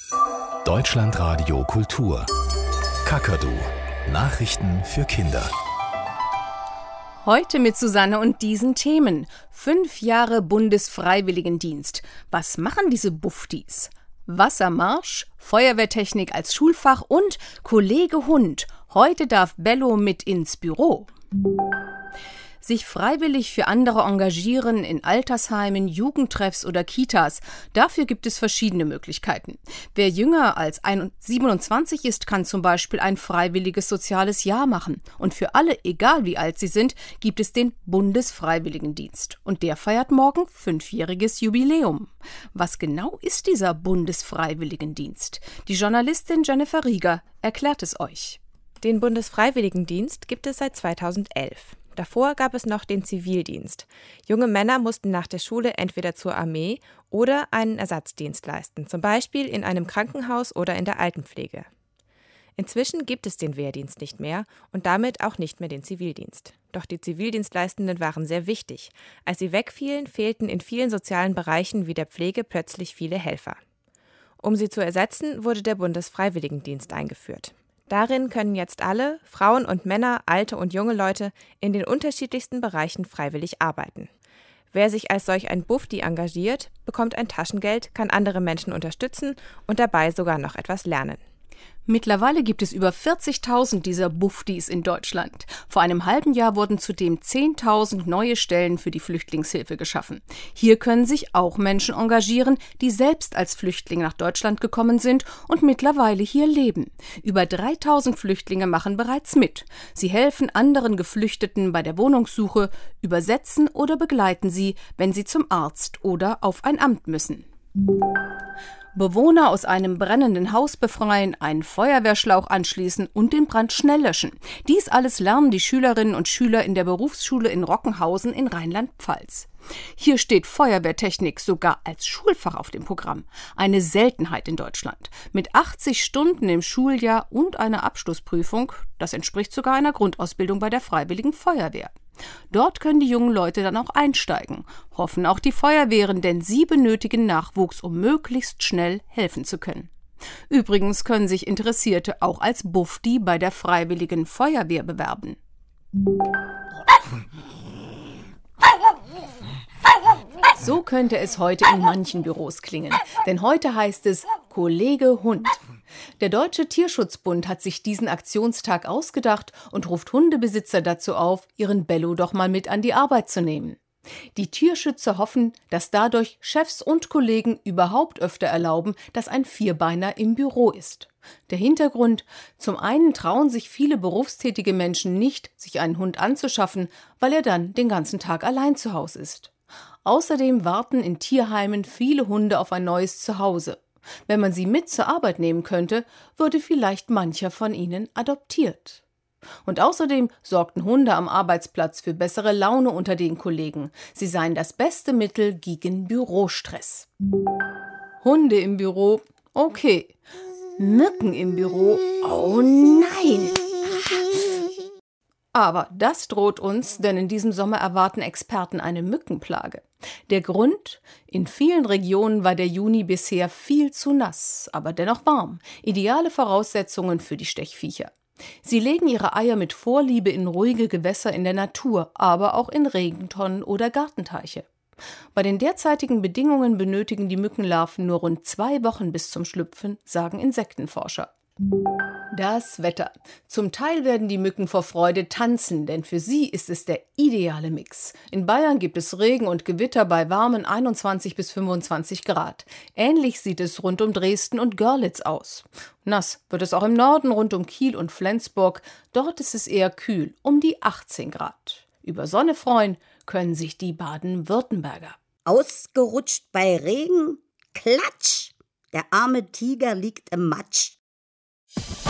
Deutschlandradio Kultur. Kakadu. Nachrichten für Kinder. Heute mit Susanne und diesen Themen. 5 Jahre Bundesfreiwilligendienst. Was machen diese Buftis? Wassermarsch, Feuerwehrtechnik als Schulfach und Kollege Hund. Heute darf Bello mit ins Büro. Sich freiwillig für andere engagieren in Altersheimen, Jugendtreffs oder Kitas. Dafür gibt es verschiedene Möglichkeiten. Wer jünger als 27 ist, kann zum Beispiel ein freiwilliges soziales Jahr machen. Und für alle, egal wie alt sie sind, gibt es den Bundesfreiwilligendienst. Und der feiert morgen 5-jähriges Jubiläum. Was genau ist dieser Bundesfreiwilligendienst? Die Journalistin Jennifer Rieger erklärt es euch. Den Bundesfreiwilligendienst gibt es seit 2011. Davor gab es noch den Zivildienst. Junge Männer mussten nach der Schule entweder zur Armee oder einen Ersatzdienst leisten, zum Beispiel in einem Krankenhaus oder in der Altenpflege. Inzwischen gibt es den Wehrdienst nicht mehr und damit auch nicht mehr den Zivildienst. Doch die Zivildienstleistenden waren sehr wichtig. Als sie wegfielen, fehlten in vielen sozialen Bereichen wie der Pflege plötzlich viele Helfer. Um sie zu ersetzen, wurde der Bundesfreiwilligendienst eingeführt. Darin können jetzt alle, Frauen und Männer, alte und junge Leute, in den unterschiedlichsten Bereichen freiwillig arbeiten. Wer sich als solch ein Bufti engagiert, bekommt ein Taschengeld, kann andere Menschen unterstützen und dabei sogar noch etwas lernen. Mittlerweile gibt es über 40.000 dieser Buftis in Deutschland. Vor einem halben Jahr wurden zudem 10.000 neue Stellen für die Flüchtlingshilfe geschaffen. Hier können sich auch Menschen engagieren, die selbst als Flüchtlinge nach Deutschland gekommen sind und mittlerweile hier leben. Über 3.000 Flüchtlinge machen bereits mit. Sie helfen anderen Geflüchteten bei der Wohnungssuche, übersetzen oder begleiten sie, wenn sie zum Arzt oder auf ein Amt müssen. Bewohner aus einem brennenden Haus befreien, einen Feuerwehrschlauch anschließen und den Brand schnell löschen. Dies alles lernen die Schülerinnen und Schüler in der Berufsschule in Rockenhausen in Rheinland-Pfalz. Hier steht Feuerwehrtechnik sogar als Schulfach auf dem Programm. Eine Seltenheit in Deutschland. Mit 80 Stunden im Schuljahr und einer Abschlussprüfung, das entspricht sogar einer Grundausbildung bei der Freiwilligen Feuerwehr. Dort können die jungen Leute dann auch einsteigen, hoffen auch die Feuerwehren, denn sie benötigen Nachwuchs, um möglichst schnell helfen zu können. Übrigens können sich Interessierte auch als Bufti bei der Freiwilligen Feuerwehr bewerben. So könnte es heute in manchen Büros klingen, denn heute heißt es Kollege Hund. Der Deutsche Tierschutzbund hat sich diesen Aktionstag ausgedacht und ruft Hundebesitzer dazu auf, ihren Bello doch mal mit an die Arbeit zu nehmen. Die Tierschützer hoffen, dass dadurch Chefs und Kollegen überhaupt öfter erlauben, dass ein Vierbeiner im Büro ist. Der Hintergrund: Zum einen trauen sich viele berufstätige Menschen nicht, sich einen Hund anzuschaffen, weil er dann den ganzen Tag allein zu Hause ist. Außerdem warten in Tierheimen viele Hunde auf ein neues Zuhause. Wenn man sie mit zur Arbeit nehmen könnte, würde vielleicht mancher von ihnen adoptiert. Und außerdem sorgten Hunde am Arbeitsplatz für bessere Laune unter den Kollegen. Sie seien das beste Mittel gegen Bürostress. Hunde im Büro, okay. Mücken im Büro, oh nein! Aber das droht uns, denn in diesem Sommer erwarten Experten eine Mückenplage. Der Grund? In vielen Regionen war der Juni bisher viel zu nass, aber dennoch warm. Ideale Voraussetzungen für die Stechviecher. Sie legen ihre Eier mit Vorliebe in ruhige Gewässer in der Natur, aber auch in Regentonnen oder Gartenteiche. Bei den derzeitigen Bedingungen benötigen die Mückenlarven nur rund 2 Wochen bis zum Schlüpfen, sagen Insektenforscher. Das Wetter. Zum Teil werden die Mücken vor Freude tanzen, denn für sie ist es der ideale Mix. In Bayern gibt es Regen und Gewitter bei warmen 21 bis 25 Grad. Ähnlich sieht es rund um Dresden und Görlitz aus. Nass wird es auch im Norden rund um Kiel und Flensburg. Dort ist es eher kühl, um die 18 Grad. Über Sonne freuen können sich die Baden-Württemberger. Ausgerutscht bei Regen? Klatsch! Der arme Tiger liegt im Matsch.